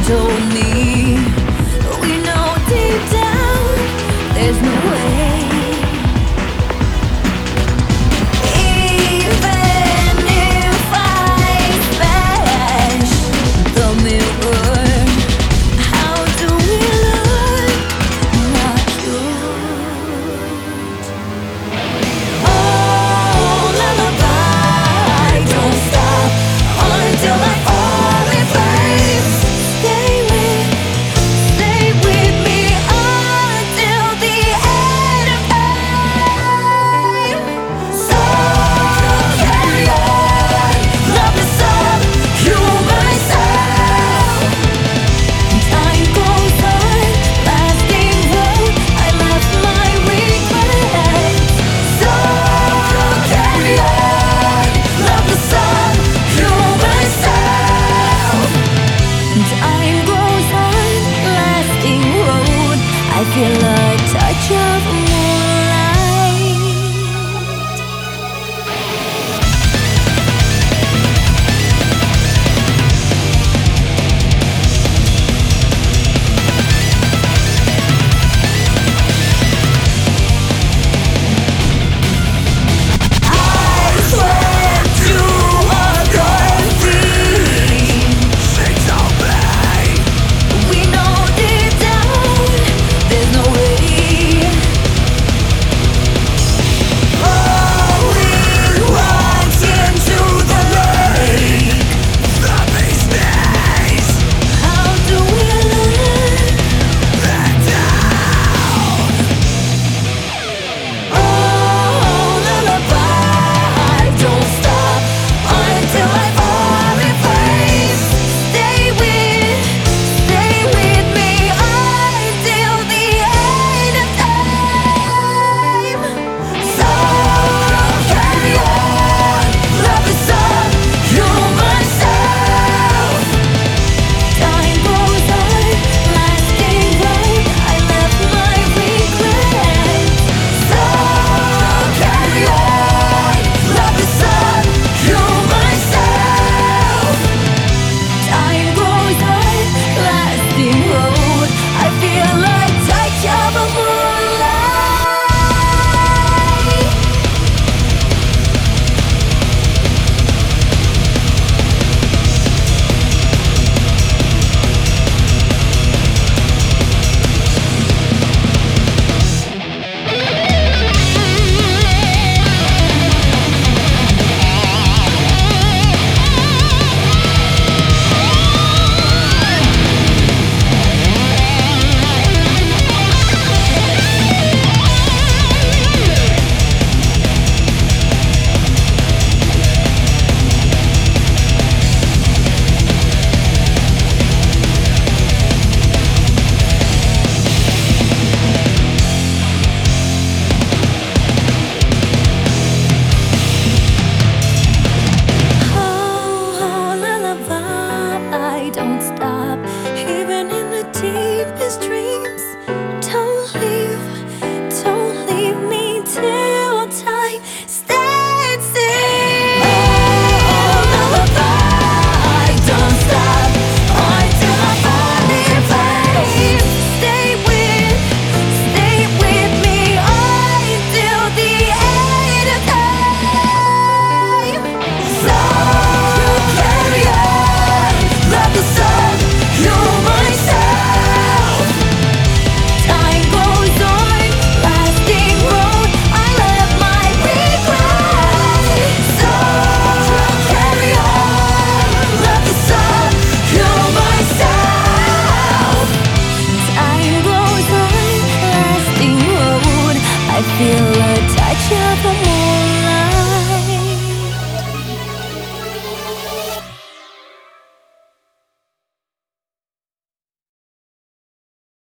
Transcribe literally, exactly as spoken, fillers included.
told me we know deep down there's no way. Even if I smash the mirror, how do we look? Not cute. Oh, lullaby, don't stop until I fall in place. Stay with, stay with me until the end of time. So carry on, love is up, you myself. Time goes on, lasting road. I left my regrets. So carry on, love is up, you myself. Time goes on, lasting road. I feel a touch of moonlight. I swear to a country. We know deep down there's no way. Falling right into the lake. How do we let that down? Oh, lullaby, don't stop until I fall in place. Stay with, stay with me until the end of time. So carry on, love is up, you myself. Time goes on, lasting road. I left my regrets. So carry on, love is up, you myself. Time goes on, lasting road. I feel a touch of a moonlight. Oh, lullaby, don't stop, even in the deepest dreams. Don't leave, don't leave me till time stands still. Oh, lullaby, don't stop until I fall in place. Stay with, stay with me until the end of time. So carry on, love the sun, you myself. Time goes on, lasting road. I left my regrets. So carry on, love the sun, you myself. Time goes on, lasting road. I feel a touch of the moonlight.